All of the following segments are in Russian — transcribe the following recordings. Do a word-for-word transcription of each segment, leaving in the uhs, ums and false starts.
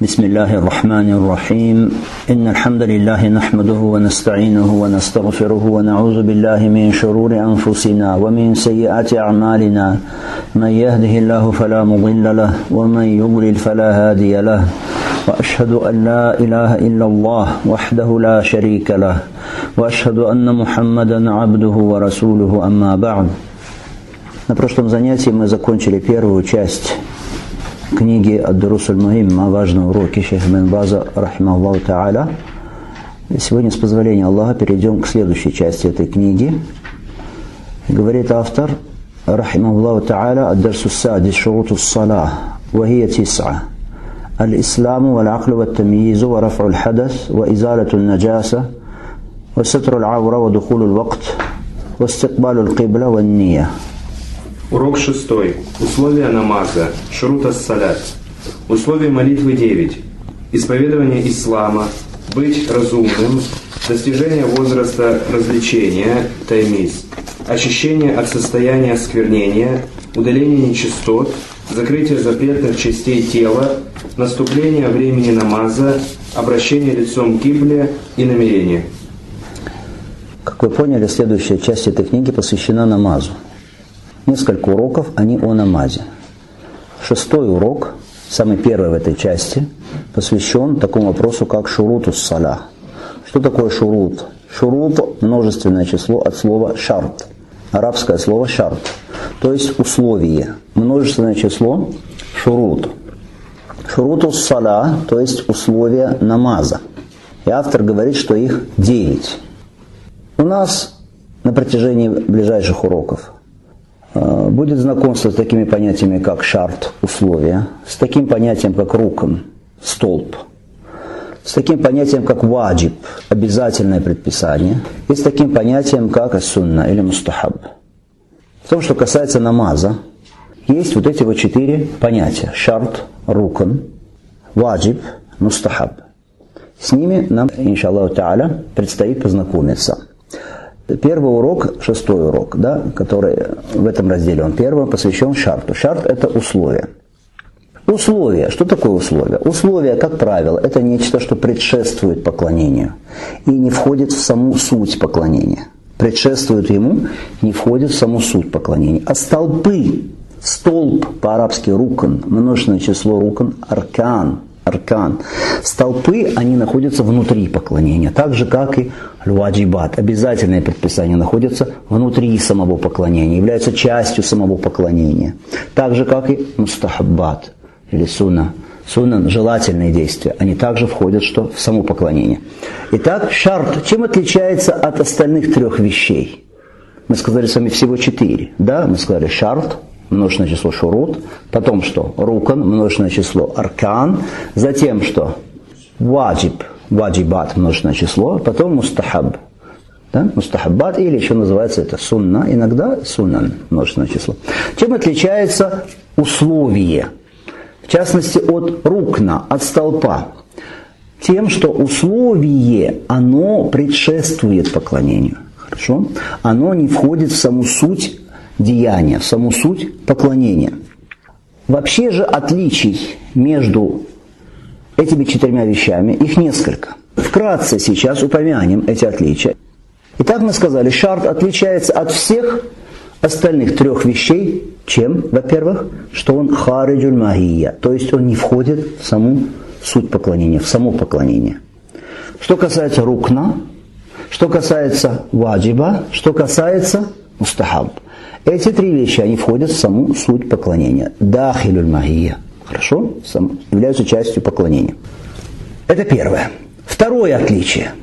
بسم الله الرحمن الرحيم إن الحمد لله نحمده ونستعينه ونستغفره ونعوذ بالله من شرور أنفسنا ومن سيئات أعمالنا من يهده الله فلا مضل له ومن يضلل فلا هادي له وأشهد أن لا إله إلا الله وحده لا شريك له وأشهد أن محمدا عبده ورسوله أما بعد. На прошлом занятии мы закончили первую часть книги «Ад-Дурус аль-Мухимма», важные уроки шейха ибн База, рахимахуллаху та'аля. Сегодня, с позволения Аллаха, перейдем к следующей части этой книги. Говорит автор, рахимахуллаху та'аля, «Ад-Дарсу ас-Садис шуруту ас-Салах, ва хия тис'a. Аль-Исламу валь-Аклу валь-Тамйизу ва раф'у аль-Хадас ва изалату аль-Наджаса ва сатру аль-Аура ва духулу аль-Вакт ва истикбалу аль-Кибла ва ан-Нийя». Урок шестой. Условия намаза. Шурут ас-салят. Условия молитвы девять. Исповедование ислама. Быть разумным. Достижение возраста развлечения. Таймиз. Очищение от состояния осквернения. Удаление нечистот. Закрытие запретных частей тела. Наступление времени намаза. Обращение лицом к кибле и намерение. Как вы поняли, следующая часть этой книги посвящена намазу. Несколько уроков, они о намазе. Шестой урок, самый первый в этой части, посвящен такому вопросу, как шурут ас-салах. Что такое шурут? Шурут – множественное число от слова шарт. Арабское слово шарт, то есть условие. Множественное число шурут. Шурут ас-салах, то есть условия намаза. И автор говорит, что их девять. У нас на протяжении ближайших уроков будет знакомство с такими понятиями, как шарт, условия, с таким понятием, как рукн, столб, с таким понятием, как ваджиб, обязательное предписание, и с таким понятием, как ас-сунна или мустахаб. В том, что касается намаза, есть вот эти вот четыре понятия: шарт, рукн, ваджиб, мустахаб. С ними нам, иншаллаху та'аля, предстоит познакомиться. Первый урок, шестой урок, да, который в этом разделе, он первый, посвящен шарту. Шарт – это условие. Условие. Что такое условие? Условие, как правило, это нечто, что предшествует поклонению и не входит в саму суть поклонения. Предшествует ему, не входит в саму суть поклонения. А столпы, столб по-арабски рукн, множественное число рукн, аркан, аркан. Столпы, они находятся внутри поклонения, так же, как и аль-ваджибат, обязательные предписания, находятся внутри самого поклонения, являются частью самого поклонения. Так же, как и мустахаббат или сунна. Сунна, желательные действия, они также входят что, в само поклонение. Итак, шарт, чем отличается от остальных трех вещей? Мы сказали с вами всего четыре. Да? Мы сказали шарт, множественное число шурут, потом что? Рукан, множественное число аркан, затем что? Ваджиб, ваджибат, множественное число, потом мустахаб. Да? Мустахаббат, или еще называется это сунна, иногда суннан, множественное число. Чем отличается условие? В частности, от рукна, от столпа. Тем, что условие, оно предшествует поклонению. Хорошо? Оно не входит в саму суть деяния, в саму суть поклонения. Вообще же отличий между этими четырьмя вещами, их несколько. Вкратце сейчас упомянем эти отличия. Итак, мы сказали, шарт отличается от всех остальных трех вещей. Чем? Во-первых, что он хариджуль магия, то есть он не входит в саму суть поклонения, в само поклонение. Что касается рукна, что касается ваджиба, что касается мустахаб. Эти три вещи, они входят в саму суть поклонения. Дахилюль магия. Хорошо? Сам, являются частью поклонения. Это первое. Второе отличие.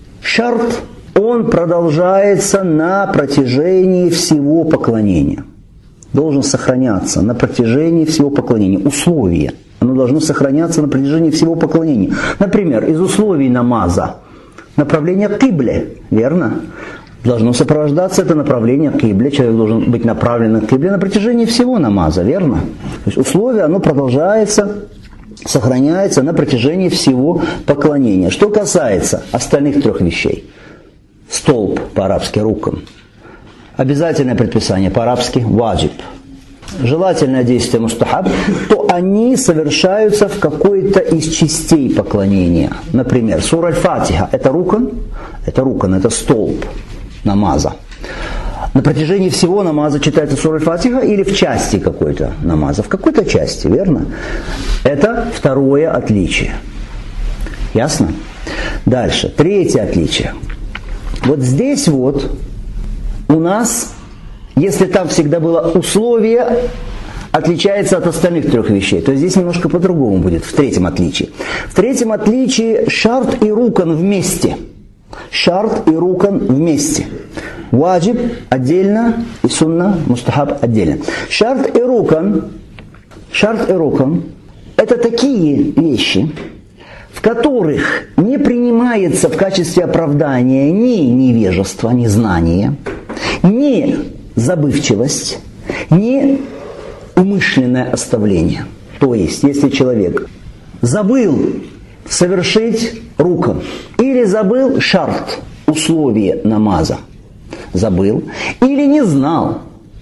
Шарт, он продолжается на протяжении всего поклонения. Должен сохраняться на протяжении всего поклонения. Условие. Оно должно сохраняться на протяжении всего поклонения. Например, из условий намаза направление к кибле. Верно? Должно сопровождаться это направление к кибле. Человек должен быть направлен к кибле на протяжении всего намаза. Верно? То есть условие, оно продолжается, сохраняется на протяжении всего поклонения. Что касается остальных трех вещей. Столб по-арабски рукн. Обязательное предписание по-арабски ваджиб. Желательное действие мустахаб, то они совершаются в какой-то из частей поклонения. Например, сура Аль-Фатиха – это рукан, это рукан, это столб намаза. На протяжении всего намаза читается сура Аль-Фатиха или в части какой-то намаза? В какой-то части, верно? Это второе отличие. Ясно? Дальше. Третье отличие. Вот здесь вот у нас, если там всегда было условие, отличается от остальных трех вещей, то здесь немножко по-другому будет, в третьем отличии. В третьем отличии шарт и рукан вместе. Шарт и рукан вместе. Ваджиб отдельно и сунна, мустахаб отдельно. Шарт и рукан, шарт и рукан – это такие вещи, в которых не принимается в качестве оправдания ни невежество, ни знание, ни забывчивость, ни умышленное оставление. То есть, если человек забыл совершить рукан или забыл шарт, условие намаза, забыл, или не знал,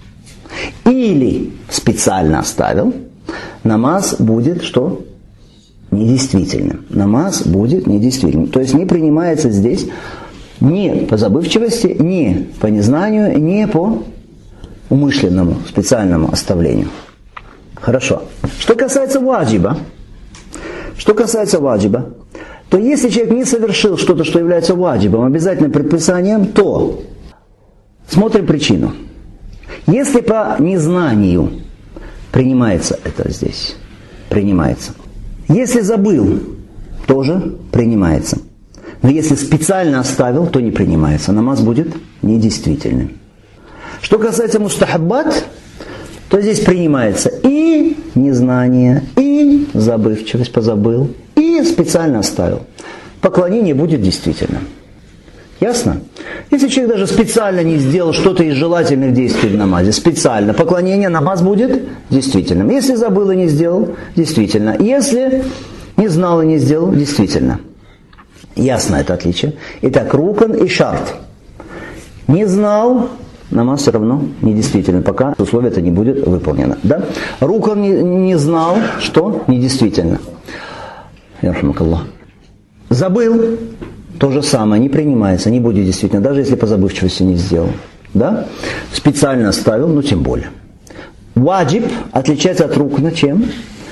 или специально оставил, намаз будет что? Недействительным. Намаз будет недействительным. То есть не принимается здесь ни по забывчивости, ни по незнанию, ни по умышленному, специальному оставлению. Хорошо. Что касается ваджиба, что касается ваджиба, то если человек не совершил что-то, что является ваджибом, обязательным предписанием, то смотрим причину. Если по незнанию принимается это здесь, принимается. Если забыл, тоже принимается. Но если специально оставил, то не принимается. Намаз будет недействительным. Что касается мустахаббат, то здесь принимается и незнание, и забывчивость, позабыл, и специально оставил. Поклонение будет действительным. Ясно? Если человек даже специально не сделал что-то из желательных действий в намазе, специально, поклонение, намаз будет действительным. Если забыл и не сделал, действительно. Если не знал и не сделал, действительно. Ясно это отличие. Итак, рукан и шарт. Не знал, намаз все равно недействителен, пока условие это не будет выполнено. Да? Рукан не, не знал, что недействительно. Ярхамакаллах. Забыл. То же самое, не принимается, не будет действительно, даже если по забывчивости не сделал. Да? Специально оставил, ну тем более. Ваджиб отличается от рукна чем?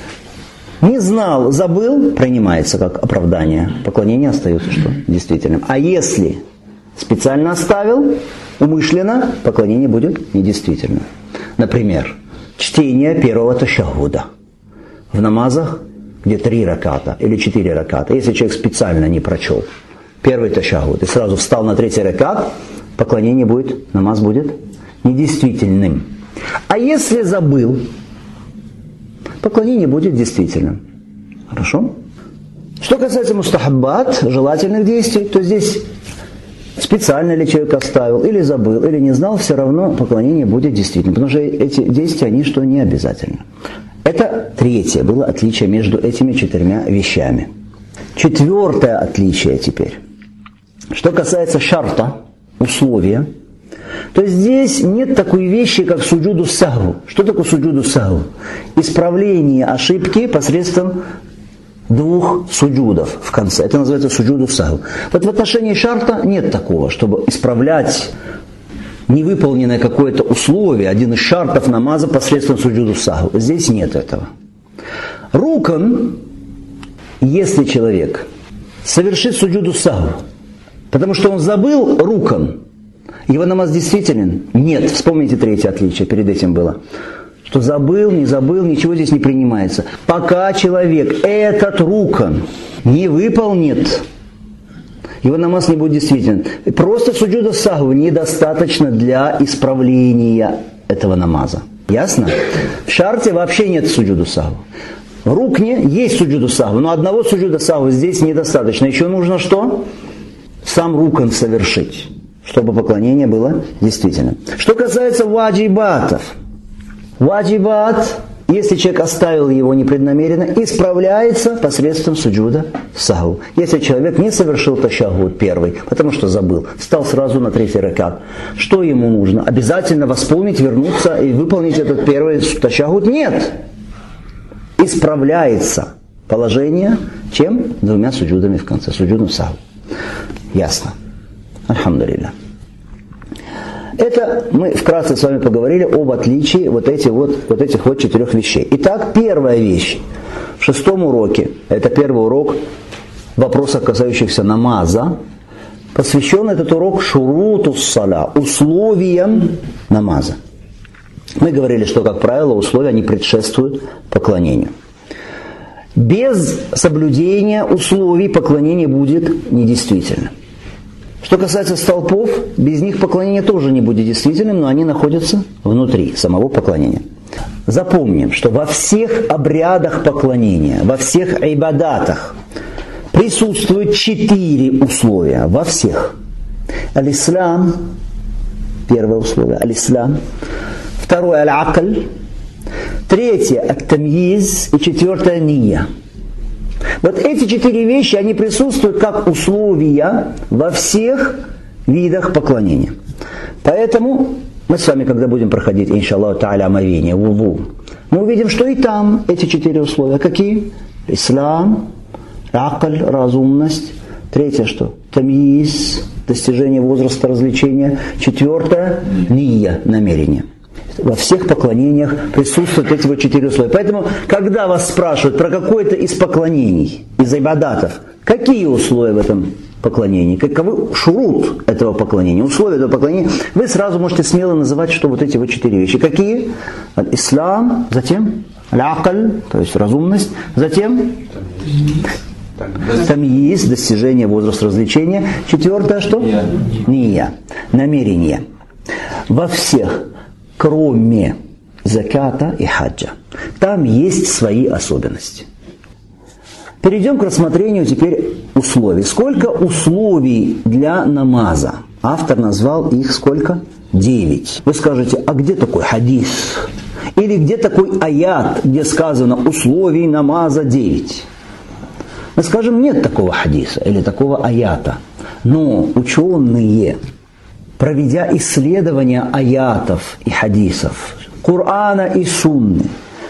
Не знал, забыл, принимается как оправдание. Поклонение остается что? Действительным. А если специально оставил, умышленно, поклонение будет недействительным. Например, чтение первого ташахуда в намазах, где три раката или четыре раката. Если человек специально не прочел первый ташахуд и сразу встал на третий ракат, поклонение будет, намаз будет недействительным. А если забыл, поклонение будет действительным. Хорошо? Что касается мустахаббат, желательных действий, то здесь специально ли человек оставил, или забыл, или не знал, все равно поклонение будет действительным. Потому что эти действия, они что, не обязательны. Это третье было отличие между этими четырьмя вещами. Четвертое отличие теперь. Что касается шарта, условия, то здесь нет такой вещи, как суджуду сахву. Что такое суджуду сахву? Исправление ошибки посредством двух суджудов в конце. Это называется суджуду сахву. Вот в отношении шарта нет такого, чтобы исправлять невыполненное какое-то условие, один из шартов намаза посредством суджуду сахву. Здесь нет этого. Рукан, если человек совершит суджуду сахву, потому что он забыл рукан, его намаз действителен? Нет. Вспомните третье отличие, перед этим было. Что забыл, не забыл, ничего здесь не принимается. Пока человек этот рукан не выполнит, его намаз не будет действителен. Просто суджуда сахву недостаточно для исправления этого намаза. Ясно? В шарте вообще нет суджуду сахву. В рукне есть суджуду сахву, но одного суджуда сахву здесь недостаточно. Еще нужно что? Сам рукан совершить, чтобы поклонение было действительным. Что касается ваджибатов. Ваджибат, если человек оставил его непреднамеренно, исправляется посредством суджуда сахву. Если человек не совершил ташахуд первый, потому что забыл, встал сразу на третий ракат, что ему нужно? Обязательно восполнить, вернуться и выполнить этот первый ташахуд? Нет. исправляется положение, чем двумя суджудами в конце, суджудом саху. Ясно. Альхамдулилля. Это мы вкратце с вами поговорили об отличии вот, эти вот, вот этих вот четырех вещей. Итак, первая вещь. В шестом уроке, это первый урок вопросов, касающихся намаза, посвящен этот урок шуруту ссаля, условиям намаза. Мы говорили, что, как правило, условия, они предшествуют поклонению. Без соблюдения условий поклонение будет недействительным. Что касается столпов, без них поклонение тоже не будет действительным, но они находятся внутри самого поклонения. Запомним, что во всех обрядах поклонения, во всех айбадатах присутствуют четыре условия. Во всех. Аль-Ислам, первое условие, Аль-Ислам. Второе, Аль-Акль. Третье, Ат-Тамйиз. И четвертое, Ния. Вот эти четыре вещи, они присутствуют как условия во всех видах поклонения. Поэтому мы с вами, когда будем проходить, иншаллаху та'аля, омовение, вуду, мы увидим, что и там эти четыре условия. Какие? Ислам, акль, разумность. Третье что? Тамйиз, достижение возраста развлечения. Четвертое, ния, намерение. Во всех поклонениях присутствуют эти вот четыре условия. Поэтому, когда вас спрашивают про какое-то из поклонений, из айбадатов, какие условия в этом поклонении, каковы шурут этого поклонения, условия этого поклонения, вы сразу можете смело называть, что вот эти вот четыре вещи. Какие? Ислам, затем аль-акль, то есть разумность, затем тамйиз, достижение возраста развлечения. Четвертое что? Ния, намерение. Во всех, кроме заката и хаджа. Там есть свои особенности. Перейдем к рассмотрению теперь условий. Сколько условий для намаза? Автор назвал их сколько? Девять. Вы скажете, а где такой хадис? Или где такой аят, где сказано условий намаза девять? Мы скажем, нет такого хадиса или такого аята. Но ученые, проведя исследования аятов и хадисов, Корана и Сунны,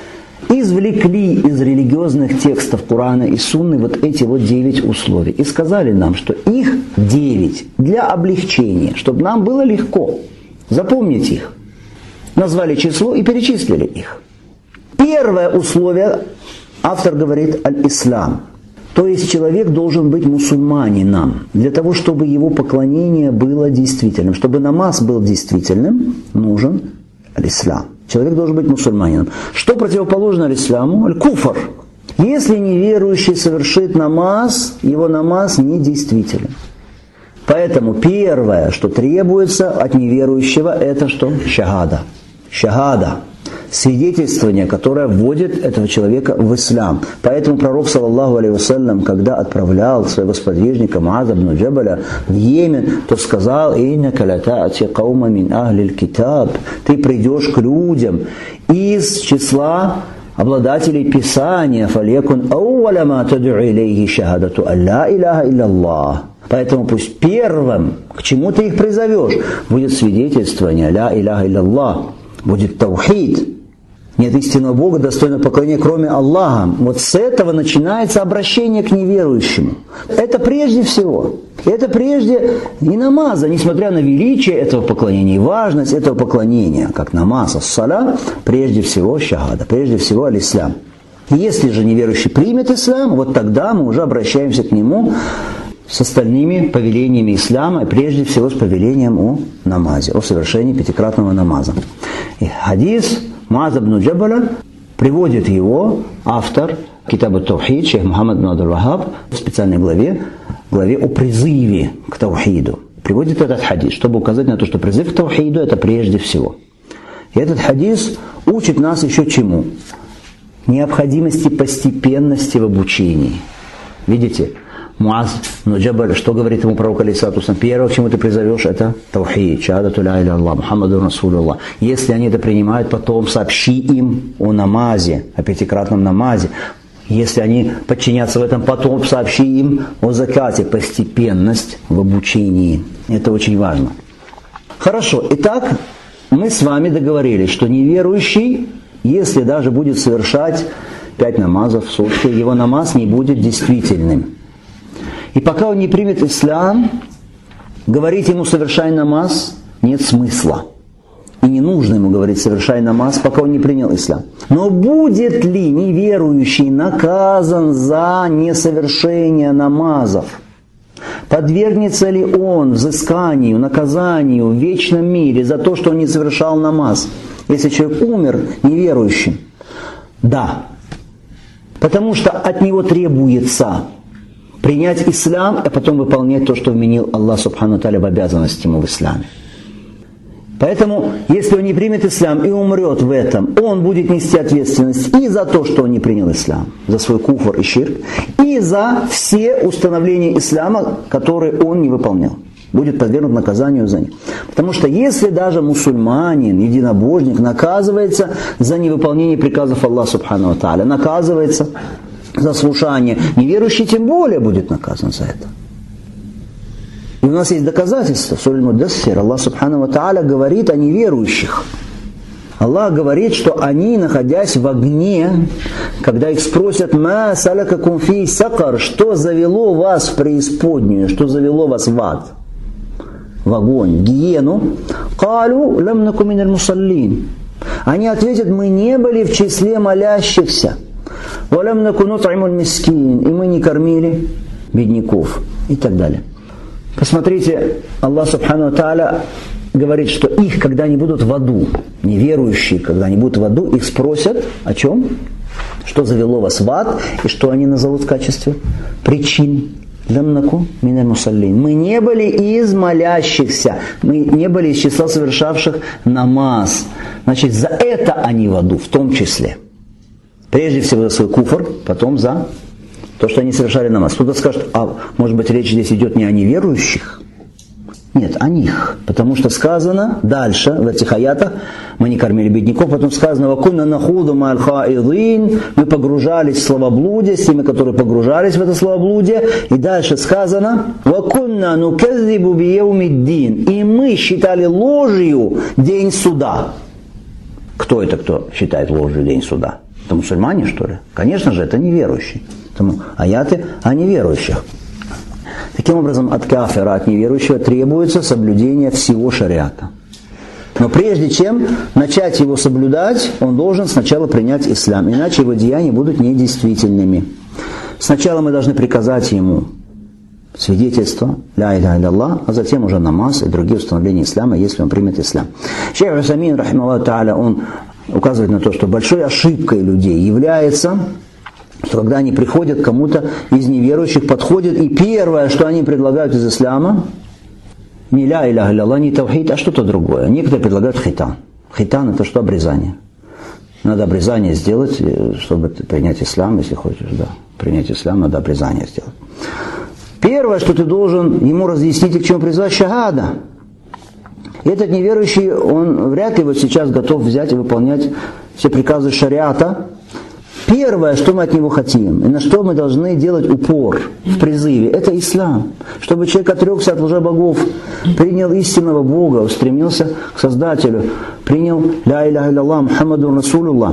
извлекли из религиозных текстов Корана и Сунны вот эти вот девять условий. И сказали нам, что их девять для облегчения, чтобы нам было легко запомнить их. Назвали число и перечислили их. Первое условие, автор говорит, аль-Ислам. То есть человек должен быть мусульманином, для того, чтобы его поклонение было действительным. Чтобы намаз был действительным, нужен аль-Ислам. Человек должен быть мусульманином. Что противоположно аль-Исламу? Аль-Куфр. Если неверующий совершит намаз, его намаз недействителен. Поэтому первое, что требуется от неверующего, это что? Шахада. Шахада. Свидетельствование, которое вводит этого человека в ислам. Поэтому пророк, саллаллаху алейхи вассалям, когда отправлял своего сподвижника Муаза ибн Джабаля в Йемен, то сказал: «Иннака ла та'ти каума мин ахлил китаб». Ты придешь к людям из числа обладателей Писания. «Фалякун ауваля ма тад'у илейхи шахадату алла иляха илляллах». Поэтому пусть первым, к чему ты их призовешь, будет свидетельствование «Ля иляха илляллах», будет таухид. Нет истинного Бога, достойного поклонения, кроме Аллаха. Вот с этого начинается обращение к неверующему. Это прежде всего. Это прежде не намаза, несмотря на величие этого поклонения и важность этого поклонения, как намаз, ас-саля, прежде всего шахада, прежде всего аль-ислам. Если же неверующий примет ислам, вот тогда мы уже обращаемся к нему с остальными повелениями ислама, и прежде всего с повелением о намазе, о совершении пятикратного намаза. И хадис Муаза ибн Джабаля приводит его автор Китаб ат-Таухид, шейх Мухаммад ибн Абдул-Вахаб, в специальной главе, главе о призыве к таухиду. Приводит этот хадис, чтобы указать на то, что призыв к таухиду это прежде всего. И этот хадис учит нас еще чему? Необходимости постепенности в обучении. Видите? Муаз ибн Джабаль, что говорит ему пророк алейхиссалату вассалям? Первое, к чему ты призовешь, это таухид, шахадату ля иляха илляллах, Мухаммаду расулуллах. Если они это принимают, потом сообщи им о намазе, о пятикратном намазе. Если они подчинятся в этом, потом сообщи им о закате, постепенность в обучении. Это очень важно. Хорошо, итак, мы с вами договорились, что неверующий, если даже будет совершать пять намазов в сутки, его намаз не будет действительным. И пока он не примет ислам, говорить ему «совершай намаз» нет смысла. И не нужно ему говорить «совершай намаз», пока он не принял ислам. Но будет ли неверующий наказан за несовершение намазов? Подвергнется ли он взысканию, наказанию в вечном мире за то, что он не совершал намаз? Если человек умер неверующим? Да. Потому что от него требуется принять ислам, а потом выполнять то, что вменил Аллах Субхану ва Тааля в обязанности ему в исламе. Поэтому, если он не примет ислам и умрет в этом, он будет нести ответственность и за то, что он не принял ислам, за свой куфр и ширк, и за все установления ислама, которые он не выполнял. Будет подвергнут наказанию за них. Потому что если даже мусульманин, единобожник, наказывается за невыполнение приказов Аллаха Субхану ва Тааля, наказывается за слушание, неверующий тем более будет наказан за это. И у нас есть доказательства. В суре Аль-Муддассир Аллах Субхану ва Тааля говорит о неверующих. Аллах говорит, что они, находясь в огне, когда их спросят «Ма салакакум фи сакар», что завело вас в преисподнюю, что завело вас в ад, в огонь, в гиену, «Калу лам наку миналь мусаллин». Они ответят: мы не были в числе молящихся. «Ва лам наку нут'имуль мискин», и мы не кормили бедняков, и так далее. Посмотрите, Аллах Субхану ва Тааля говорит, что их, когда они будут в аду, неверующие, когда они будут в аду, их спросят о чем? Что завело вас в ад, и что они назовут в качестве причин. «Лямнаку миналь мусаллин». Мы не были из молящихся, мы не были из числа совершавших намаз. Значит, за это они в аду, в том числе. Прежде всего за свой куфр, потом за то, что они совершали намаз. Кто-то скажет: а может быть речь здесь идет не о неверующих? Нет, о них. Потому что сказано дальше, в этих аятах, мы не кормили бедняков, потом сказано: «Вакунна нахуду ма'аль хаидин», мы погружались в словоблудие, с теми, которые погружались в это словоблудие. И дальше сказано: «Вакунна нуказзибу бияумиддин», и мы считали ложью день суда. Кто это, кто считает ложью день суда? Это мусульмане, что ли? Конечно же, это неверующие. Поэтому аяты о неверующих. Таким образом, от кафира, от неверующего требуется соблюдение всего шариата. Но прежде чем начать его соблюдать, он должен сначала принять ислам, иначе его деяния будут недействительными. Сначала мы должны приказать ему свидетельство «Ля иляха илля-Аллах», а затем уже намаз и другие установления ислама, если он примет ислам. Шейх Усаймин, рахимахуллаху тааля, он указывает на то, что большой ошибкой людей является, что когда они приходят к кому-то из неверующих, подходят, и первое, что они предлагают из ислама, не ля иляха илля-Аллах, не тавхид, а что-то другое. Некоторые предлагают хитан. Хитан — это что? Обрезание. Надо обрезание сделать, чтобы принять ислам, если хочешь, да. Принять ислам, надо обрезание сделать. Первое, что ты должен ему разъяснить, и к чему призвать, шахада. И этот неверующий, он вряд ли вот сейчас готов взять и выполнять все приказы шариата. Первое, что мы от него хотим, и на что мы должны делать упор в призыве, это ислам. Чтобы человек отрекся от лжебогов, принял истинного Бога, устремился к Создателю, принял ля иляха илля-Аллах, Мухаммадур Расулуллах.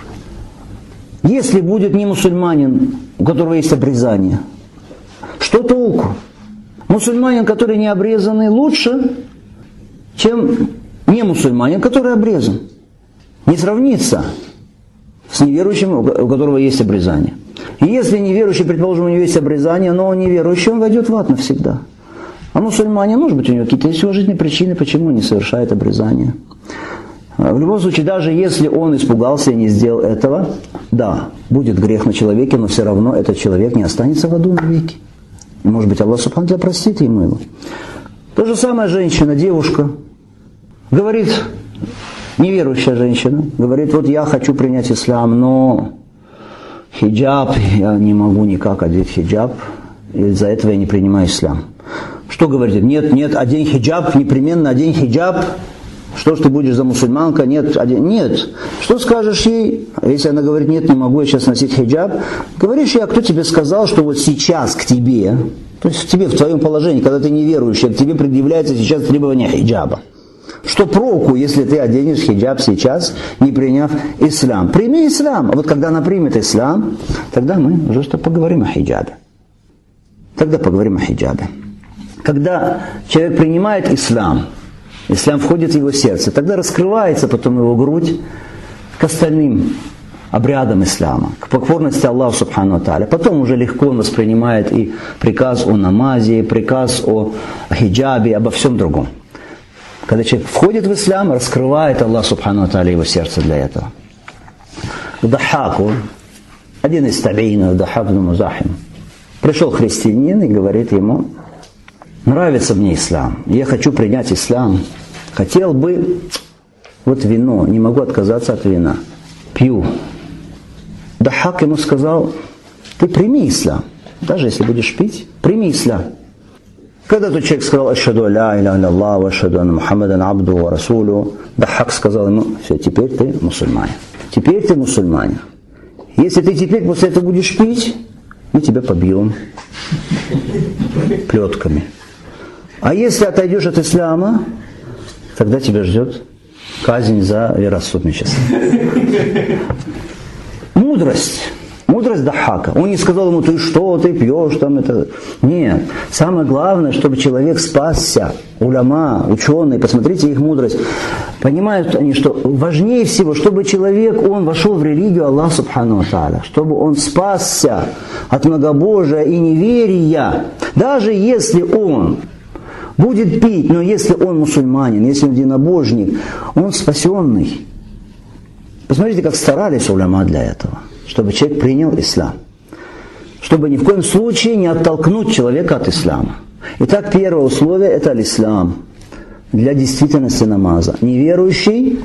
Если будет не мусульманин, у которого есть обрезание, что толку? Мусульманин, который не обрезанный, лучше, чем не мусульманин, который обрезан. Не сравнится с неверующим, у которого есть обрезание. И если неверующий, предположим, у него есть обрезание, но он неверующий, он войдет в ад навсегда. А мусульманин, может быть, у него какие-то есть уважительные причины, почему он не совершает обрезание. В любом случае, даже если он испугался и не сделал этого, да, будет грех на человеке, но все равно этот человек не останется в аду навеки. И, может быть, Аллах Субхану ва Тааля простит ему его. То же самое женщина, девушка, говорит, неверующая женщина, говорит: вот я хочу принять ислам, но хиджаб, я не могу никак одеть хиджаб, из-за этого я не принимаю ислам. Что говорит? Нет, нет, одень хиджаб, непременно одень хиджаб. Что ж ты будешь за мусульманка? Нет, одень. Нет. Что скажешь ей? Если она говорит: нет, не могу я сейчас носить хиджаб, говоришь ей: а кто тебе сказал, что вот сейчас к тебе, то есть к тебе в твоем положении, когда ты неверующий, к тебе предъявляется сейчас требование хиджаба. Что проку, если ты оденешь хиджаб сейчас, не приняв ислам? Прими ислам. А вот когда она примет ислам, тогда мы уже что поговорим о хиджабе. Тогда поговорим о хиджабе. Когда человек принимает ислам, ислам входит в его сердце, тогда раскрывается потом его грудь к остальным обрядам ислама, к покорности Аллаху Субхану ва Тааля. Потом уже легко он воспринимает и приказ о намазе, приказ о хиджабе, обо всем другом. Когда человек входит в ислам, раскрывает Аллах Субхану ва Тааля его сердце для этого. К Дахаку, один из табиинов, Дахак ибн Музахим, пришел христианин и говорит ему: нравится мне ислам, я хочу принять ислам, хотел бы, вот вино, не могу отказаться от вина, пью. Дахак ему сказал: ты прими ислам, даже если будешь пить, прими ислам. Когда тот человек сказал: ашхаду ля иляха илlallah ва ашхаду анна Мухаммадан абду ва расулу, Дахак сказал ему: все, теперь ты мусульманин. Теперь ты мусульманин. Если ты теперь после этого будешь пить, мы тебя побьем плетками. А если отойдешь от ислама, тогда тебя ждет казнь за вероотступничество. Мудрость. Мудрость Дахака. Он не сказал ему: ты что, ты пьешь там это. Нет. Самое главное, чтобы человек спасся. Уляма, ученые, посмотрите их мудрость. Понимают они, что важнее всего, чтобы человек, он вошел в религию Аллаха Субхану ва Тааля, чтобы он спасся от многобожия и неверия. Даже если он будет пить, но если он мусульманин, если он единобожник, он спасенный. Посмотрите, как старались уляма для этого, чтобы человек принял ислам. Чтобы ни в коем случае не оттолкнуть человека от ислама. Итак, первое условие – это аль-ислам для действительности намаза. Неверующий,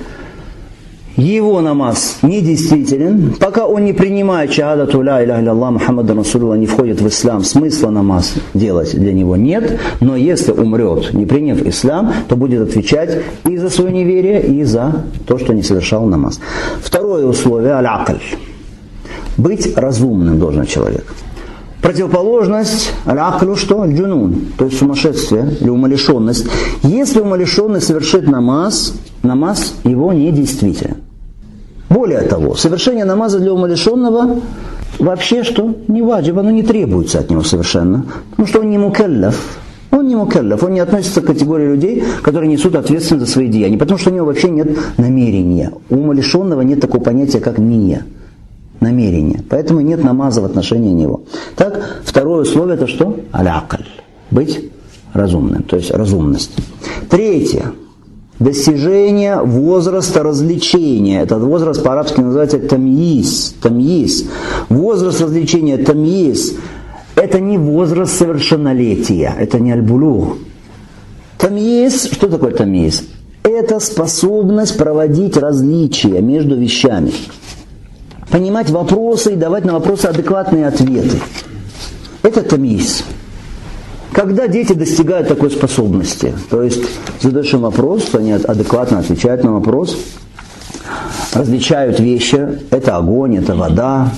его намаз недействителен, пока он не принимает шахадату ля иляха илlallah Мухаммадан расулуллах, не входит в ислам, смысла намаз делать для него нет, но если умрет, не приняв ислам, то будет отвечать и за свое неверие, и за то, что не совершал намаз. Второе условие – аль-акль. Быть разумным должен человек. Противоположность аль-аклю что? Аль-джунун, то есть сумасшествие или умалишенность. Если умалишенный совершит намаз, намаз его недействителен. Более того, совершение намаза для умалишенного вообще что? Не ваджиб, оно не требуется от него совершенно. Потому что он не мукаллаф. Он не мукаллаф, он не относится к категории людей, которые несут ответственность за свои деяния. Потому что у него вообще нет намерения. У умалишенного нет такого понятия, как ния. Намерение. Поэтому нет намаза в отношении него. Так, второе условие это что? Аль-акль. Быть разумным, то есть разумность. Третье. Достижение возраста развлечения. Этот возраст по-арабски называется тамйиз. Тамйиз. Возраст развлечения, тамйиз. Это не возраст совершеннолетия. Это не аль-булуг. Тамйиз. Что такое тамйиз? Это способность проводить различия между вещами. Понимать вопросы и давать на вопросы адекватные ответы. Это тамйиз. Когда дети достигают такой способности, то есть задаешь им вопрос, они адекватно отвечают на вопрос, различают вещи, это огонь, это вода,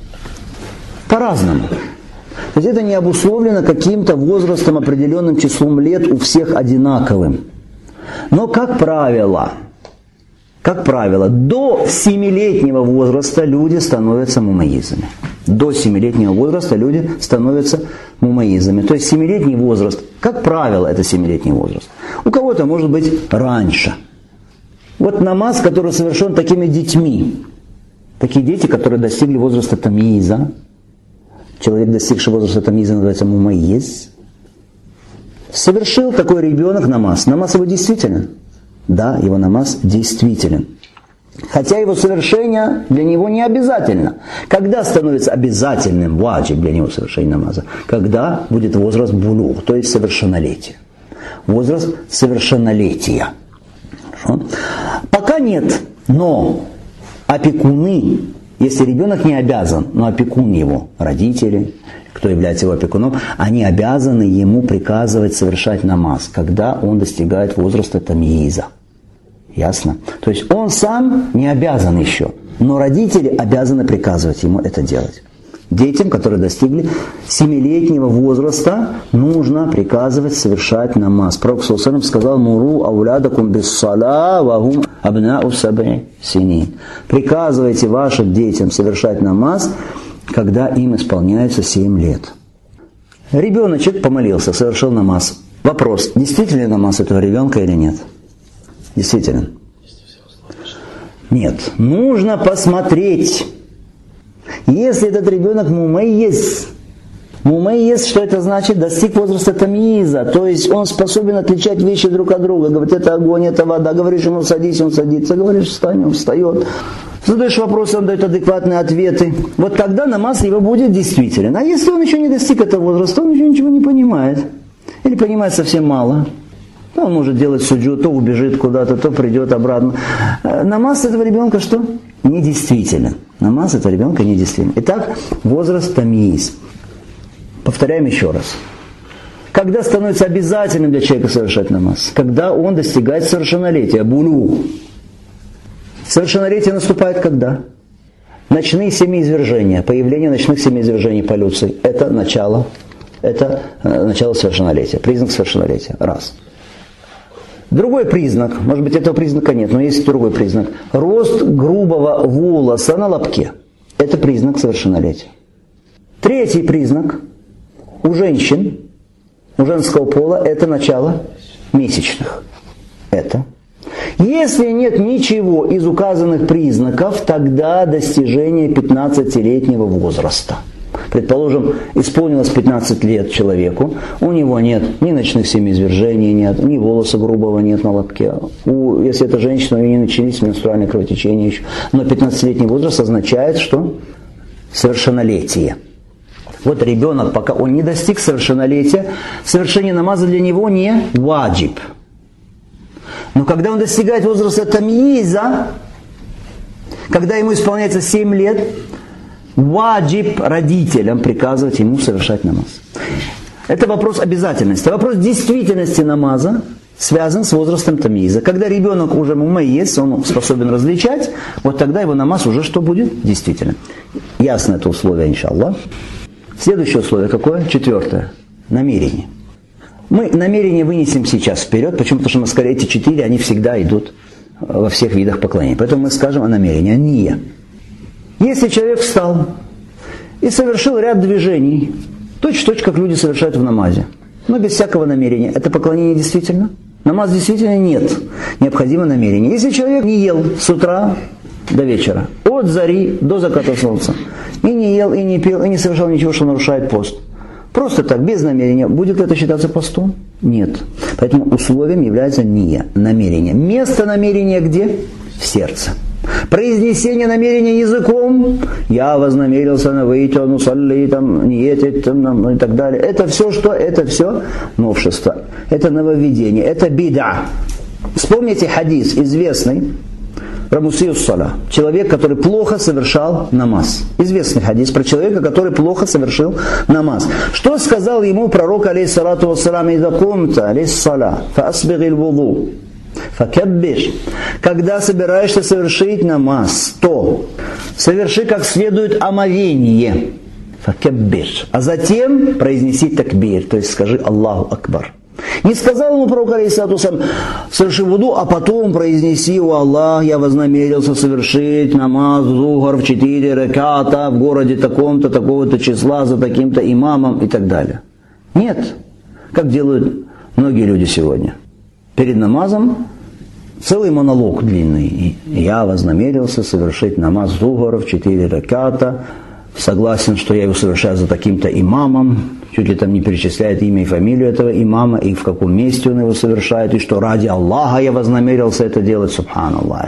по-разному. То есть это не обусловлено каким-то возрастом, определенным числом лет у всех одинаковым. Но как правило, как правило, до семилетнего возраста люди становятся мумайизами. До семилетнего возраста люди становятся мумайизами. То есть семилетний возраст, как правило, это семилетний возраст. У кого-то может быть раньше. Вот намаз, который совершен такими детьми. Такие дети, которые достигли возраста тамйиза. Человек, достигший возраста тамйиза, называется мумайиз. Совершил такой ребенок намаз. Намаз его действителен. Да, его намаз действителен. Хотя его совершение для него не обязательно. Когда становится обязательным ваджиб для него совершение намаза? Когда будет возраст булуг, то есть совершеннолетие. Возраст совершеннолетия. Хорошо? Пока нет, но опекуны, если ребенок не обязан, но опекун его, родители, кто является его опекуном, они обязаны ему приказывать совершать намаз, когда он достигает возраста тамйиза. Ясно? То есть он сам не обязан еще, но родители обязаны приказывать ему это делать. Детям, которые достигли семилетнего возраста, нужно приказывать совершать намаз. Пророк саллаллаху алейхи ва саллям сказал: «Муру аулядакум биссала вахум абнау саб'i синин». Приказывайте вашим детям совершать намаз, когда им исполняется семь лет. Ребеночек помолился, совершил намаз. Вопрос: действительно намаз этого ребенка или нет? Действительно. Нет. Нужно посмотреть. Если этот ребенок мумайез, мумайез, что это значит? Достиг возраста тамйиза, то есть он способен отличать вещи друг от друга. Говорит, это огонь, это вода. Говоришь ему садись, он садится. Говоришь встань, он встает. Задаешь вопросы, он дает адекватные ответы. Вот тогда намаз его будет действителен. А если он еще не достиг этого возраста, он еще ничего не понимает. Или понимает совсем мало. То он может делать суджуд, то убежит куда-то, то придет обратно. Намаз этого ребенка что? Недействителен. Намаз этого ребенка недействителен. Итак, возраст тамйиз. Повторяем еще раз. Когда становится обязательным для человека совершать намаз? Когда он достигает совершеннолетия, булу. Совершеннолетие наступает когда? Ночные семиизвержения, появление ночных семиизвержений полюций. Это начало, это э, начало совершеннолетия, признак совершеннолетия. Раз. Другой признак, может быть этого признака нет, но есть другой признак. Рост грубого волоса на лобке. Это признак совершеннолетия. Третий признак у женщин, у женского пола, это начало месячных. Это. Если нет ничего из указанных признаков, тогда достижение пятнадцатилетнего возраста. Предположим, исполнилось пятнадцать лет человеку, у него нет ни ночных семиизвержений, нет, ни волоса грубого нет на лобке. У, если это женщина, у нее не начались менструальные кровотечения еще. Но пятнадцатилетний возраст означает, что совершеннолетие. Вот ребенок, пока он не достиг совершеннолетия, совершение намаза для него не ваджиб. Но когда он достигает возраста тамйиза, когда ему исполняется семь лет, ваджиб родителям приказывать ему совершать намаз. Это вопрос обязательности. Вопрос действительности намаза связан с возрастом тамйиза. Когда ребенок уже мумайез, он способен различать, вот тогда его намаз уже что будет? Действительно. Ясно это условие, иншаллах. Следующее условие какое? Четвертое. Намерение. Мы намерение вынесем сейчас вперед, почему? Потому что мы скорее эти четыре, они всегда идут во всех видах поклонения. Поэтому мы скажем о намерении, о ния. Если человек встал и совершил ряд движений, точь-в-точь, как люди совершают в намазе, но без всякого намерения, это поклонение действительно? Намаз действительно нет. Необходимо намерение. Если человек не ел с утра до вечера, от зари до заката солнца, и не ел, и не пил, и не совершал ничего, что нарушает пост, просто так, без намерения, будет это считаться постом? Нет. Поэтому условием является ния, намерение. Место намерения где? В сердце. Произнесение намерения языком, я вознамерился на выйти, ну салли, там, ниетить, там, и так далее. Это все что? Это все новшество. Это нововведение, это бида. Вспомните хадис известный, Рамусиус Сала, человек, который плохо совершал намаз. Известный хадис про человека, который плохо совершил намаз. Что сказал ему пророк, алейхиссалату вассалам, «Иза кумта лиссала, фаасбигил вуду». Факаббиш. Когда собираешься совершить намаз, то соверши как следует омовение. Факаббиш. А затем произнеси такбир, то есть скажи Аллаху Акбар. Не сказал ему пророк, алейхиссалату вассалам, соверши вуду, а потом произнеси: «О Аллах, я вознамерился совершить намаз зухар в четыре раката в городе таком-то, такого-то числа, за таким-то имамом» и так далее. Нет. Как делают многие люди сегодня. Перед намазом целый монолог длинный. Я вознамерился совершить намаз зухар в четыре раката, согласен, что я его совершаю за таким-то имамом, чуть ли там не перечисляет имя и фамилию этого имама, и в каком месте он его совершает, и что ради Аллаха я вознамерился это делать. Субханаллах.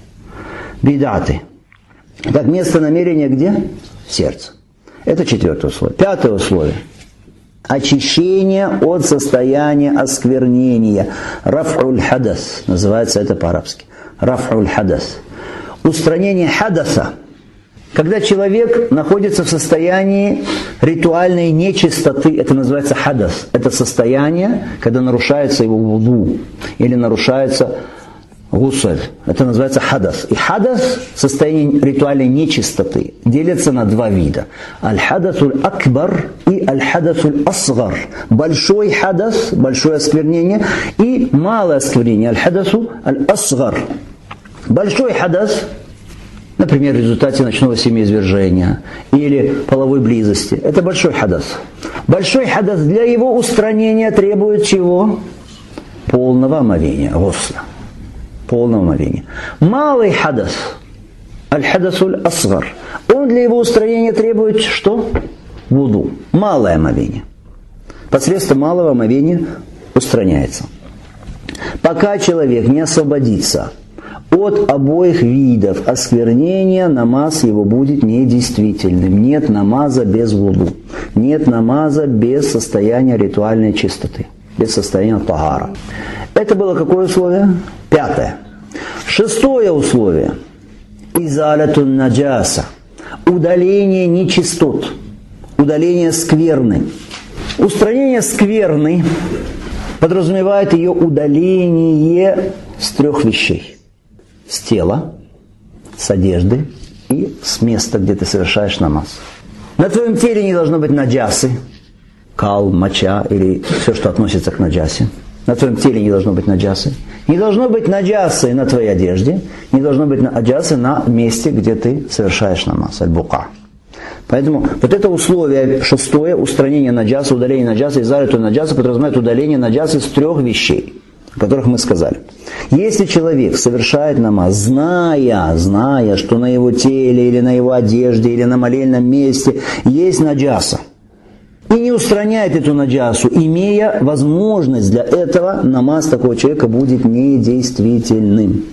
Бидаты. Так, место намерения где? В сердце. Это четвертое условие. Пятое условие. Очищение от состояния осквернения. Раф'уль хадас. Называется это по-арабски. Раф'уль хадас. Устранение хадаса. Когда человек находится в состоянии ритуальной нечистоты, это называется хадас. Это состояние, когда нарушается его вуду, или нарушается гусль. Это называется хадас. И хадас, состояние ритуальной нечистоты, делится на два вида. Аль-хадасуль акбар и аль-хадасуль асгар. Большой хадас, большое осквернение, и малое осквернение. Аль-хадасу аль-асгар. Большой хадас, например, в результате ночного семяизвержения или половой близости. Это большой хадас. Большой хадас для его устранения требует чего? Полного омовения, гусля. Полного омовения. Малый хадас, аль-хадасуль асгар, он для его устранения требует что? Вуду. Малое омовение. Посредством малого омовения устраняется. Пока человек не освободится от обоих видов осквернения, намаз его будет недействительным. Нет намаза без вуду. Нет намаза без состояния ритуальной чистоты. Без состояния тагара. Это было какое условие? Пятое. Шестое условие. Изалятун наджаса. Удаление нечистот. Удаление скверны. Устранение скверны подразумевает ее удаление с трех вещей. С тела, с одежды и с места, где ты совершаешь намаз. На твоем теле не должно быть наджасы, кал, моча или все, что относится к наджасе. На твоем теле не должно быть наджасы. Не должно быть наджасы на твоей одежде, не должно быть наджасы на месте, где ты совершаешь намаз, аль-бука. Поэтому вот это условие шестое, устранение наджаса, удаление наджаса, изаляту наджаса, подразумевает удаление наджаса с трех вещей, о которых мы сказали. Если человек совершает намаз, зная, зная, что на его теле, или на его одежде, или на молельном месте есть наджаса, и не устраняет эту наджасу, имея возможность для этого, намаз такого человека будет недействительным.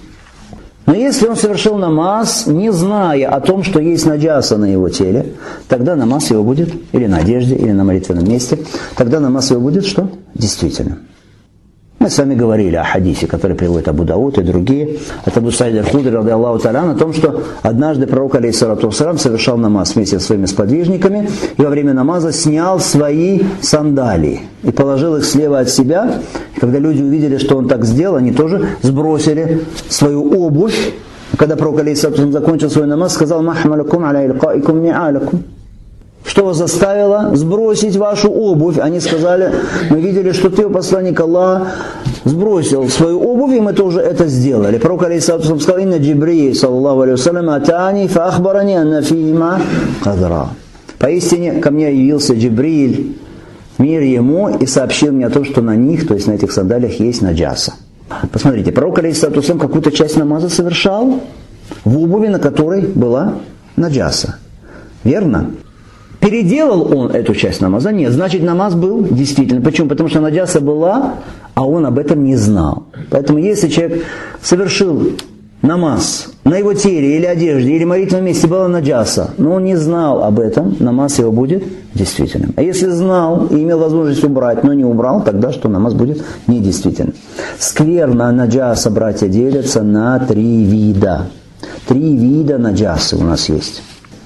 Но если он совершил намаз, не зная о том, что есть наджаса на его теле, тогда намаз его будет, или на одежде, или на молитвенном месте, тогда намаз его будет что? Действительным. Мы с вами говорили о хадисе, который приводит Абу Дауд и другие, от Абу Саида аль-Худри, ради Аллаху та'аля, о том, что однажды пророк, алейхиссалату вассалям, совершал намаз вместе со своими сподвижниками, и во время намаза снял свои сандалии и положил их слева от себя. И когда люди увидели, что он так сделал, они тоже сбросили свою обувь. Когда пророк, алейхиссалату вассалям, закончил свой намаз, сказал: «Махмалакум аля илькаикум ни'алакум». Что вас заставило сбросить вашу обувь? Они сказали: мы видели, что ты, посланник Аллаха, сбросил свою обувь, и мы тоже это сделали. Пророк алейхиссалату сказал: «Инна Джибриль, саллаллаху алейхи вассалям, атани фа ахбарани анна фима кадра». Поистине ко мне явился Джибриль, мир ему, и сообщил мне о том, что на них, то есть на этих сандалиях, есть наджаса. Посмотрите, пророк алейхиссалату какую-то часть намаза совершал в обуви, на которой была наджаса. Верно? Переделал он эту часть намаза? Нет. Значит, намаз был действительно. Почему? Потому что наджаса была, а он об этом не знал. Поэтому если человек совершил намаз, на его теле или одежде, или молитвенном месте была наджаса, но он не знал об этом, намаз его будет действительным. А если знал и имел возможность убрать, но не убрал, тогда что намаз будет недействительным. Скверна наджаса, братья, делятся на три вида. Три вида наджасы у нас есть.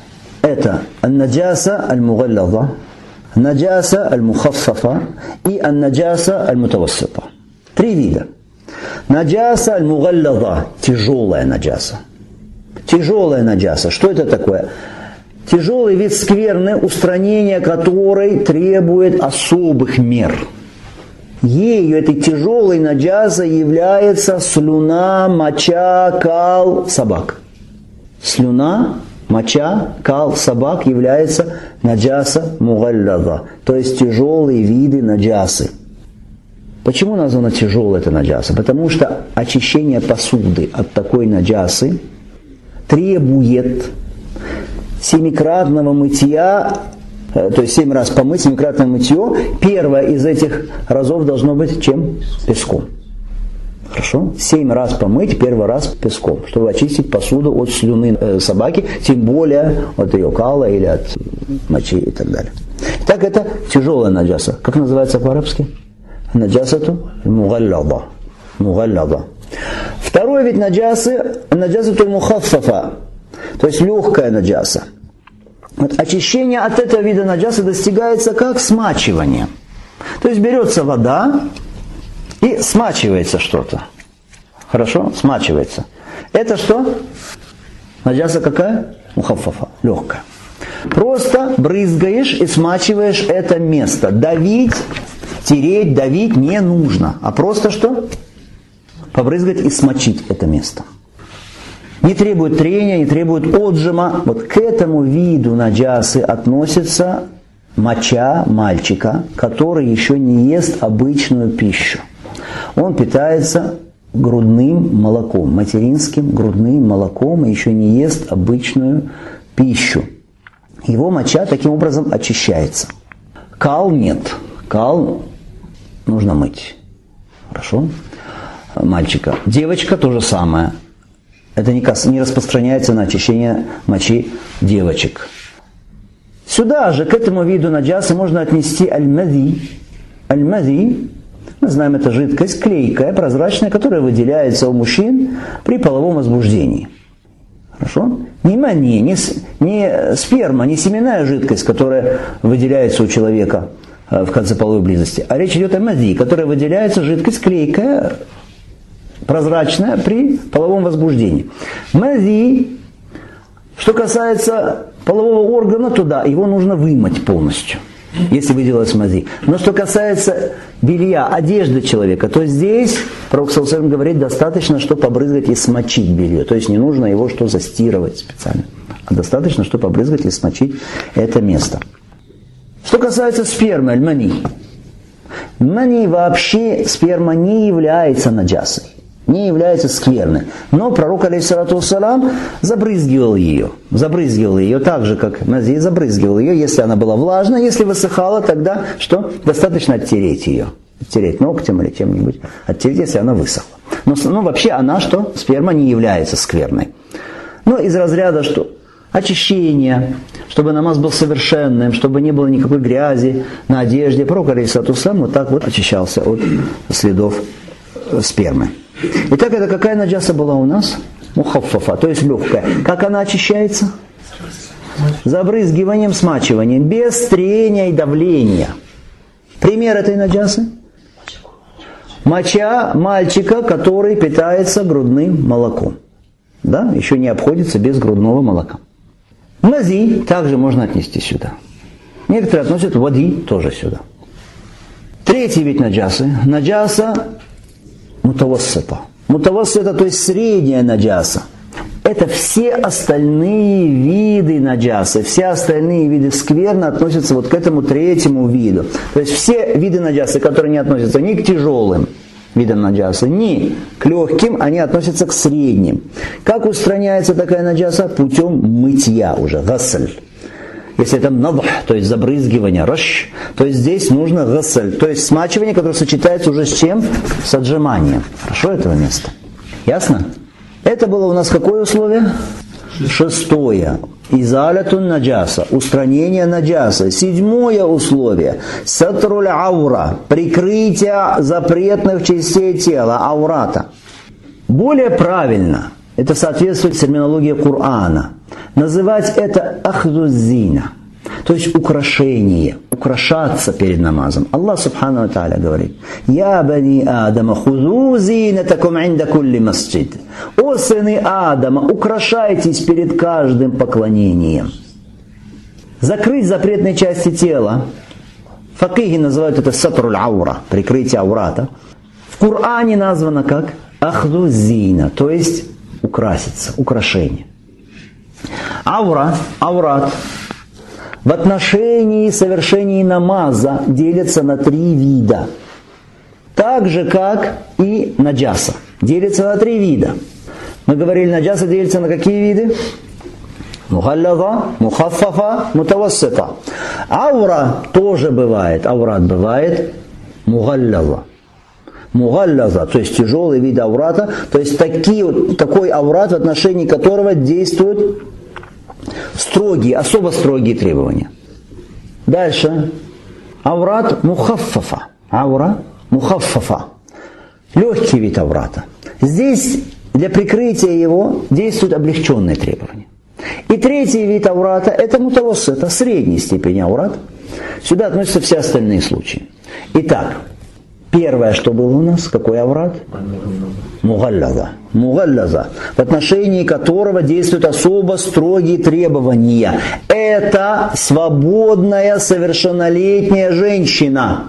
Это ан-наджаса аль-мугаллаза, наджаса аль-мухаффафа и ан-наджаса аль-мутавассита. Три вида. Наджаса аль-мугаллаза, тяжелая наджаса. Тяжелая наджаса. Что это такое? Тяжелый вид скверны, устранение которой требует особых мер. Ею, этой тяжелой наджасой, является слюна, моча, кал собак. Слюна, моча, кал собак является наджаса мугаллаза, то есть тяжелые виды наджасы. Почему названа тяжелая эта наджаса? Потому что очищение посуды от такой наджасы требует семикратного мытья, то есть семь раз помыть, семикратное мытье. Первое из этих разов должно быть чем? Песком. Хорошо? Семь раз помыть, первый раз песком, чтобы очистить посуду от слюны э, собаки, тем более от ее кала или от мочи и так далее. Так это тяжелая наджаса. Как называется по-арабски? Наджасату мугаллаза. Мугаллаза. Второй вид наджасы — наджасату мухаффафа, то есть легкая наджаса. Вот очищение от этого вида наджасы достигается как смачивание. То есть берется вода и смачивается что-то. Хорошо? Смачивается. Это что? Наджаса какая? Мухаффафа. Легкая. Просто брызгаешь и смачиваешь это место. Давить, тереть, давить не нужно. А просто что? Побрызгать и смочить это место. Не требует трения, не требует отжима. Вот к этому виду наджасы относится моча мальчика, который еще не ест обычную пищу. Он питается грудным молоком, материнским грудным молоком, и еще не ест обычную пищу. Его моча таким образом очищается. Кал нет. Кал нужно мыть. Хорошо? Мальчика. Девочка то же самое. Это не, кас... не распространяется на очищение мочи девочек. Сюда же, к этому виду наджасы, можно отнести аль-мази. Аль-мази, мы знаем, это жидкость клейкая, прозрачная, которая выделяется у мужчин при половом возбуждении. Хорошо? Не мани, не, не сперма, не семенная жидкость, которая выделяется у человека в конце половой близости, а речь идет о мази, которая выделяется жидкость клейкая, прозрачная при половом возбуждении. Мази, что касается полового органа, то да, его нужно вымыть полностью, если выделилась мази. Но что касается белья, одежды человека, то здесь пророк саллаллаху алейхи ва саллям говорит, достаточно, что побрызгать и смочить белье. То есть не нужно его что застирывать специально, а достаточно, что побрызгать и смочить это место. Что касается спермы, аль-мани. Мани вообще, сперма не является наджасой, не является скверной. Но пророк, алейхиссалату вассалам, забрызгивал ее. Забрызгивал ее так же, как мази, забрызгивал ее, если она была влажная. Если высыхала, тогда что? Достаточно оттереть ее. Оттереть ногтем или чем-нибудь. Оттереть, если она высохла. Но, но вообще она что? Сперма не является скверной. Ну, из разряда что? Очищение, чтобы намаз был совершенным, чтобы не было никакой грязи на одежде. Пророк, алейхиссалату вассалам, вот так вот очищался от следов спермы. Итак, это какая наджаса была у нас? Мухаффафа, то есть легкая. Как она очищается? Забрызгиванием, смачиванием, без трения и давления. Пример этой наджасы? Моча мальчика, который питается грудным молоком. Да, еще не обходится без грудного молока. Мази также можно отнести сюда. Некоторые относят води тоже сюда. Третий вид наджасы. Наджаса мутавассита. Мутавассита, то есть средняя наджаса. Это все остальные виды наджасы, все остальные виды скверны относятся вот к этому третьему виду. То есть все виды наджасы, которые не относятся ни к тяжелым видам наджасы, ни к легким, они относятся к средним. Как устраняется такая наджаса? Путем мытья уже, гасль. Если это надх, то есть забрызгивание, раш, то есть здесь нужно гасль, то есть смачивание, которое сочетается уже с чем? С отжиманием. Хорошо этого места? Ясно? Это было у нас какое условие? Шестое. Изалятун наджаса. Устранение наджаса. Седьмое условие. Сатруль аура. Прикрытие запретных частей тела, аурата. Более правильно, это соответствует терминологии Корана, называть это ахдуззина. То есть украшение, украшаться перед намазом. Аллах субхану ва тааля говорит: «Я бани Адама, хузу зинатакум инда кулли масджид». О сыны Адама, украшайтесь перед каждым поклонением. Закрыть запретные части тела. Факихи называют это сатруль аура, прикрытие аурата. В Коране названо как ахдуззина, то есть украситься, украшение. Аура, аурат в отношении совершения намаза делится на три вида. Так же, как и наджаса. Делится на три вида. Мы говорили, наджаса делится на какие виды? Мухаллаза, мухаффафа, мутавассита. Аура тоже бывает. Аурат бывает мухаллаза. Мухаллаза, то есть тяжелый вид аурата, то есть такие, такой аурат, в отношении которого действуют строгие, особо строгие требования. Дальше. Аурат мухаффафа. Аура мухаффафа. Легкий вид аурата. Здесь для прикрытия его действуют облегченные требования. И третий вид аурата — это мутавассита, средней степени аурат. Сюда относятся все остальные случаи. Итак, Первое, что было у нас, какой аврат? Мугаллаза. Мугаллаза, в отношении которого действуют особо строгие требования. Это свободная совершеннолетняя женщина.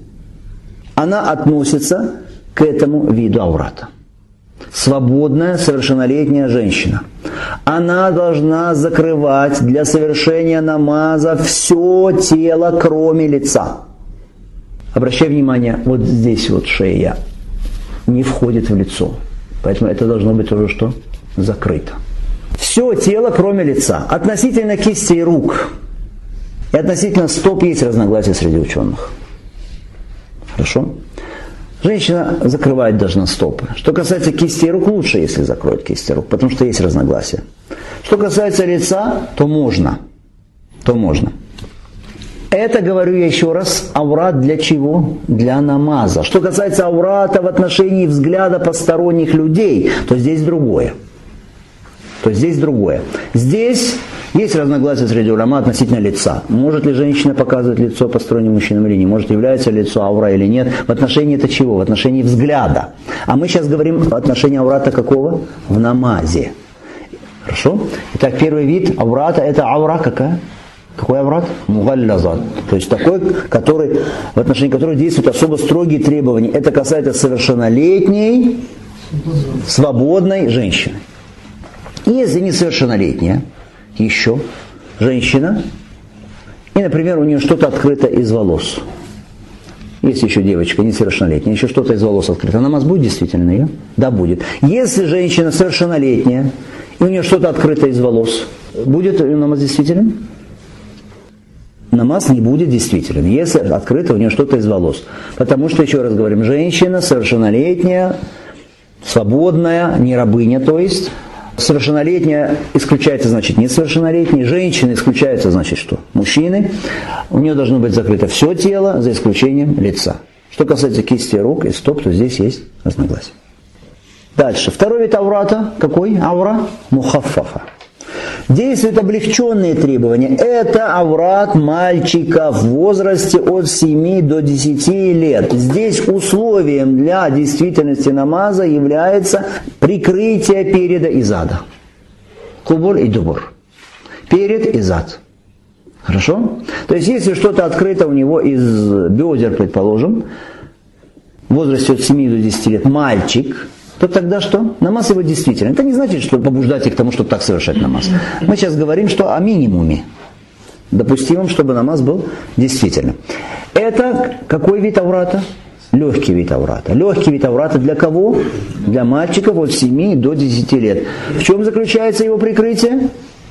Она относится к этому виду аврата. Свободная совершеннолетняя женщина. Она должна закрывать для совершения намаза все тело, кроме лица. Обращай внимание, вот здесь вот шея не входит в лицо. Поэтому это должно быть уже что? Закрыто. Все тело, кроме лица. Относительно кисти и рук и относительно стоп есть разногласия среди ученых. Хорошо? Женщина закрывать должна стопы. Что касается кисти и рук, лучше, если закроет кисти и рук, потому что есть разногласия. Что касается лица, то можно. То можно. Это, говорю я еще раз, аврат для чего? Для намаза. Что касается аврата в отношении взгляда посторонних людей, то здесь другое. То здесь другое. Здесь есть разногласия среди уляма относительно лица. Может ли женщина показывать лицо посторонним мужчинам или не? Может, является лицо аура или нет? В отношении это чего? В отношении взгляда. А мы сейчас говорим в отношении аврата какого? В намазе. Хорошо? Итак, первый вид аврата, это аура какая? Какой аврат? Мугаллазат. То есть такой, который, в отношении которого действуют особо строгие требования. Это касается совершеннолетней, свободной женщины. И если несовершеннолетняя, еще женщина, и, например, у нее что-то открыто из волос. Есть еще девочка несовершеннолетняя, еще что-то из волос открыто. Намаз будет действительно ее? Да, будет. Если женщина совершеннолетняя, и у нее что-то открыто из волос, будет намаз действителен? Намаз не будет действителен, если открыто у нее что-то из волос. Потому что, еще раз говорим, женщина совершеннолетняя, свободная, не рабыня, то есть совершеннолетняя исключается, значит, несовершеннолетняя, женщина исключается, значит, что? Мужчины. У нее должно быть закрыто все тело, за исключением лица. Что касается кисти, рук и стоп, то здесь есть разногласия. Дальше. Второй вид аврата. Какой? Аура мухаффафа. Действуют облегченные требования. Это аврат мальчика в возрасте от семи до десяти лет. Здесь условием для действительности намаза является прикрытие переда и зада. Кубур и дубур. Перед и зад. Хорошо? То есть, если что-то открыто у него из бедер, предположим, в возрасте от семи до десяти лет, мальчик, то тогда что? Намаз его действительно. Это не значит, что побуждать их к тому, чтобы так совершать намаз. Мы сейчас говорим, что о минимуме допустимом, чтобы намаз был действительным. Это какой вид аврата? Легкий вид аврата. Легкий вид аврата для кого? Для мальчиков от семи до десяти лет. В чем заключается его прикрытие?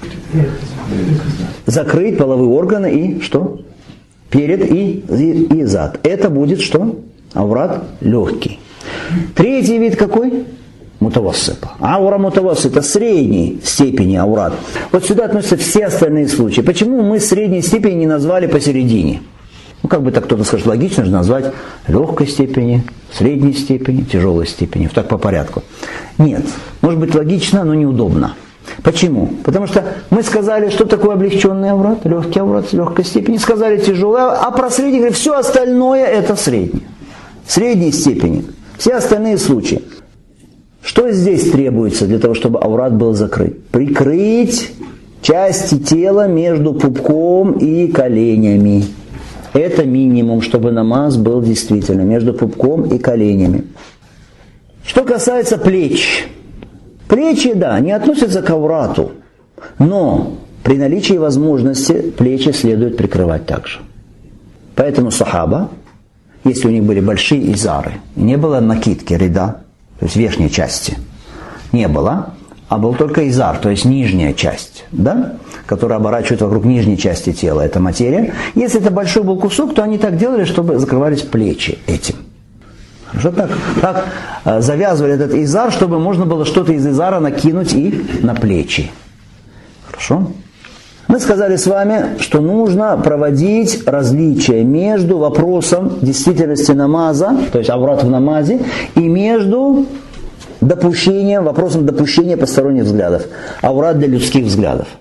Закрыть половые органы и что? Перед и, и, и зад. Это будет что? Аврат легкий. Третий вид какой? Мутавассита. Аура мутавассита, это средней степени аурат. Вот сюда относятся все остальные случаи. Почему мы средней степени не назвали посередине? Ну, как бы так кто-то скажет, логично же назвать легкой степени, средней степени, тяжелой степени. Так по порядку. Нет. Может быть логично, но неудобно. Почему? Потому что мы сказали, что такое облегченный аврат, легкий аврат, легкой степени. Сказали тяжелый, а про средний говорим, все остальное это среднее. Средней степени. Все остальные случаи. Что здесь требуется для того, чтобы аврат был закрыт? Прикрыть части тела между пупком и коленями. Это минимум, чтобы намаз был действительно между пупком и коленями. Что касается плеч. Плечи, да, не относятся к аврату. Но при наличии возможности плечи следует прикрывать также. Поэтому сахаба, если у них были большие изары, не было накидки, рида, то есть верхней части, не было, а был только изар, то есть нижняя часть, да, которая оборачивает вокруг нижней части тела, это материя. Если это большой был кусок, то они так делали, чтобы закрывались плечи этим. Хорошо, так, так э, завязывали этот изар, чтобы можно было что-то из изара накинуть и на плечи. Хорошо? Мы сказали с вами, что нужно проводить различия между вопросом действительности намаза, то есть аврат в намазе, и между допущением, вопросом допущения посторонних взглядов. Аврат для людских взглядов.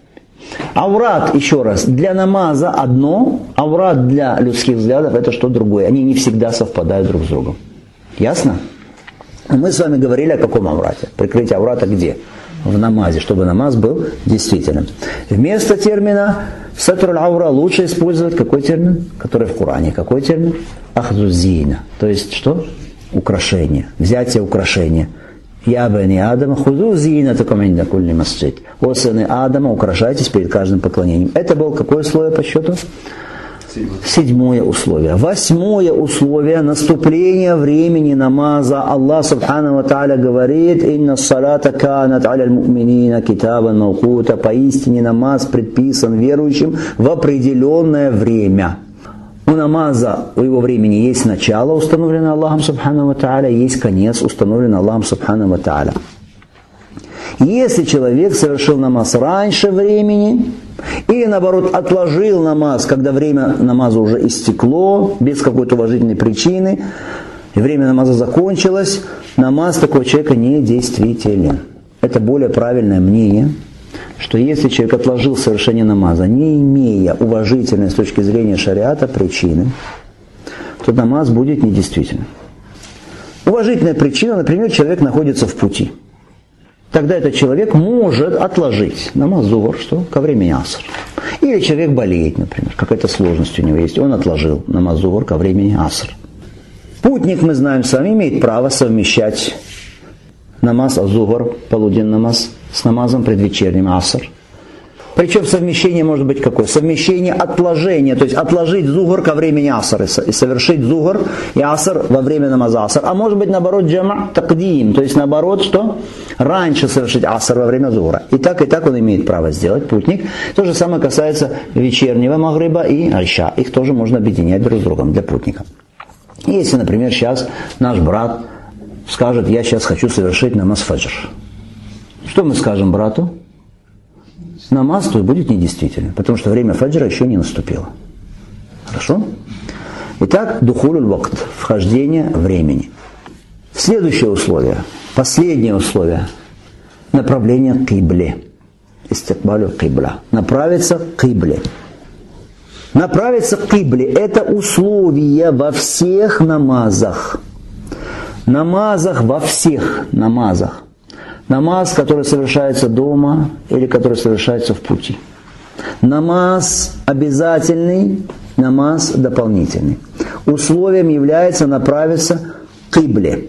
Аурат, еще раз, для намаза одно, аурат для людских взглядов это что другое. Они не всегда совпадают друг с другом. Ясно? Мы с вами говорили о каком аурате? Прикрытие аурата где? В намазе, чтобы намаз был действительным. Вместо термина сатруль аура лучше использовать какой термин? Который в Коране. Какой термин? Ахзузина. То есть что? Украшение. Взятие украшения. Я бани Адама, хузу зинатакум инда кулли масджид. О сыны Адама, украшайтесь перед каждым поклонением. Это было какое условие по счету? Седьмое. Седьмое условие. Восьмое условие. Наступление времени намаза. Аллах субхану ва тааля говорит: «Инна салата канат аляль му'минина китабан маукута». Поистине намаз предписан верующим в определенное время. У намаза, у его времени есть начало, установленное Аллахом субхану ва тааля, есть конец, установленный Аллахом субхану ва тааля. Если человек совершил намаз раньше времени, или наоборот отложил намаз, когда время намаза уже истекло, без какой-то уважительной причины, и время намаза закончилось, намаз такого человека недействителен. Это более правильное мнение, что если человек отложил совершение намаза, не имея уважительной с точки зрения шариата причины, то намаз будет недействительным. Уважительная причина, например, человек находится в пути. Тогда этот человек может отложить намаз зухр, что ко времени аср. Или человек болеет, например, какая-то сложность у него есть, он отложил намаз зухр ко времени аср. Путник, мы знаем с вами, имеет право совмещать намаз азухр, полуденный намаз, с намазом предвечерним аср. Причем совмещение может быть какое? Совмещение отложения, то есть отложить зухр ко времени аср и совершить зухр и аср во время намаза аср. А может быть наоборот джама такдим, то есть наоборот что? Раньше совершить аср во время зухра. И так и так он имеет право сделать, путник. То же самое касается вечернего магриба и айша. Их тоже можно объединять друг с другом для путника. Если, например, сейчас наш брат скажет: я сейчас хочу совершить намаз фаджр. Что мы скажем брату? Намаз твой будет недействителен, потому что время фаджра еще не наступило. Хорошо? Итак, духулюль вакт, вхождение времени. Следующее условие, последнее условие, направление к кибле. Истикбалю кибла. Направиться к кибле. Направиться к кибле – это условие во всех намазах. Намазах, во всех намазах. Намаз, который совершается дома или который совершается в пути. Намаз обязательный, намаз дополнительный. Условием является направиться к кибле.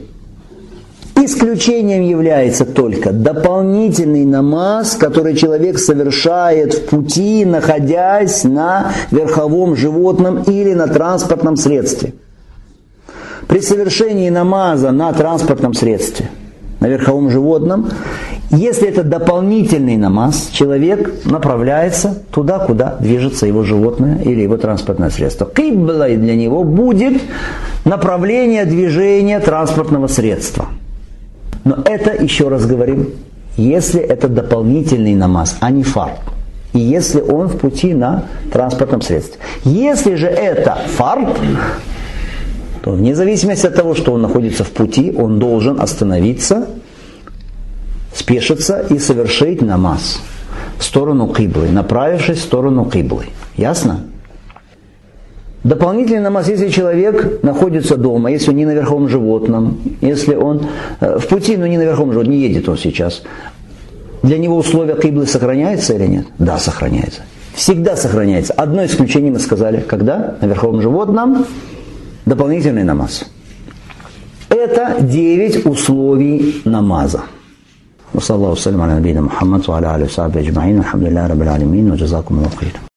Исключением является только дополнительный намаз, который человек совершает в пути, находясь на верховом животном или на транспортном средстве. При совершении намаза на транспортном средстве, на верховом животном, если это дополнительный намаз, человек направляется туда, куда движется его животное или его транспортное средство. Кибла для него будет направление движения транспортного средства. Но это, еще раз говорим, если это дополнительный намаз, а не фард. И если он в пути на транспортном средстве. Если же это фард, то вне зависимости от того, что он находится в пути, он должен остановиться, спешиться и совершить намаз в сторону киблы, направившись в сторону киблы. Ясно? Дополнительный намаз, если человек находится дома, если он не на верховом животном, если он э, в пути, но не на верховом животном, не едет он сейчас, для него условия киблы сохраняются или нет? Да, сохраняется. Всегда сохраняется. Одно исключение мы сказали, когда на верховом животном дополнительный намаз. Это девять условий намаза. وصلى الله وسلم على نبينا محمد وعلى آله وصحبه أجمعين والحمد لله رب العالمين وجزاكم الله خيرا.